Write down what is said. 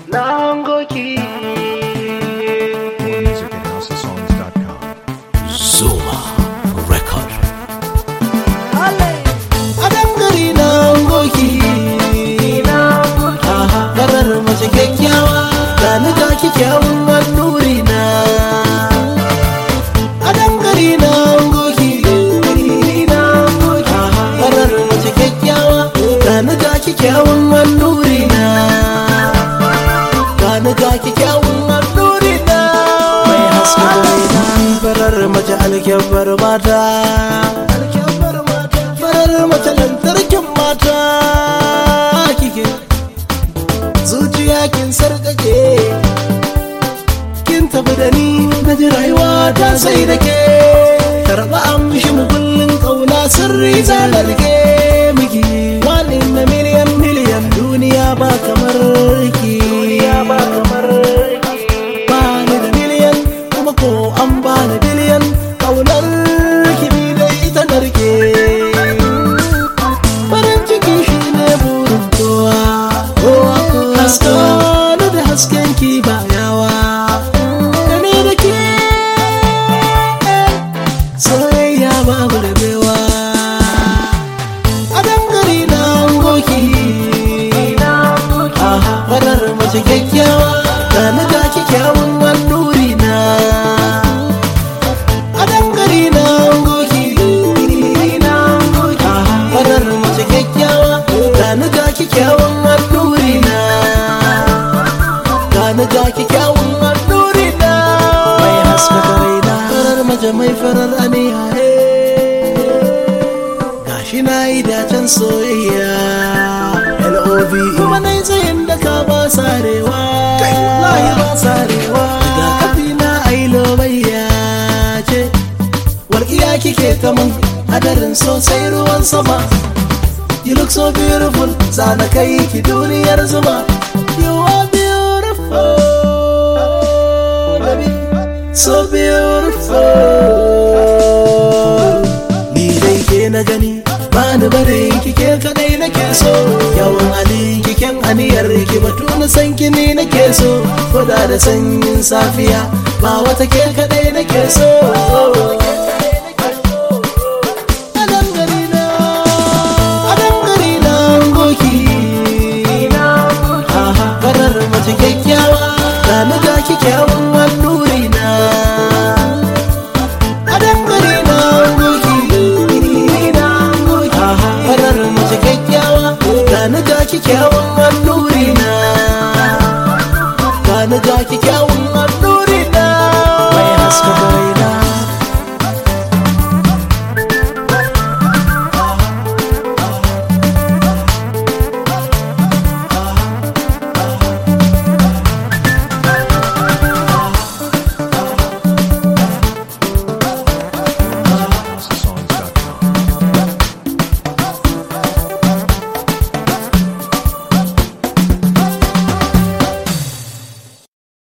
Nangoki. More music at housesongs.com. Zuma Record. Adangari Nangoki. Garar mace kyakkyawa, gani ga kyakkyawan wannuri na. Adangari Nangoki. Garar mace kyakkyawa, gani ga kyakkyawan wannuri na. Gani ga kyakkyawan wannuri na. Mai haske na farar mace alkyabbar mata. Farar mace lantarkin mata kike. Zuciya kin sarkake, kin tafi da ni na ji rayuwa ta sai da ke. Karɓa amshi mukullin ƙauna sirri zalarge miki. Wani na miliyan duniya ba kamar ki. Ba ni da miliyan kuma ko an ba ni biliyan. Ƙaunar ki ni da ita narke. Farin ciki shi ne burin kowa. Haska da hasken ki ba yawa. Da ni da ke soyayya babu rabewa. A dangare na goki, farar mace kyakkyawa, gani ga kyakkyawan wannuri na. A dangare na goki, farar mace kyakkyawa, gani ga kyakkyawan wannuri na. Gani ga kyakkyawan wannuri na. Mai haskaka raina, farar mace mai farar aniya. Gashi na yi dacen soyayya LOV kuma na yi tsayin da ka ba sarewa. Wallahi ba sarewa. Da kafi na ailo bayya ce. Walƙiya kike kaman hadarin sosai ruwan sama. You look so beautiful, zana kai ki duniyar zuma. You are beautiful, baby, so beautiful. Ni dai ke na gani, ba ni bare kike kadai nake so. Yawan halin kiken aniyar ki batu na san ki ne nake so. Koda da sanyin safiya, ba wata ke kadai nake so. Kyakkyawan wannuri na. A dangare na goki, farar mace kyakkyawa, gani ga kyakkyawan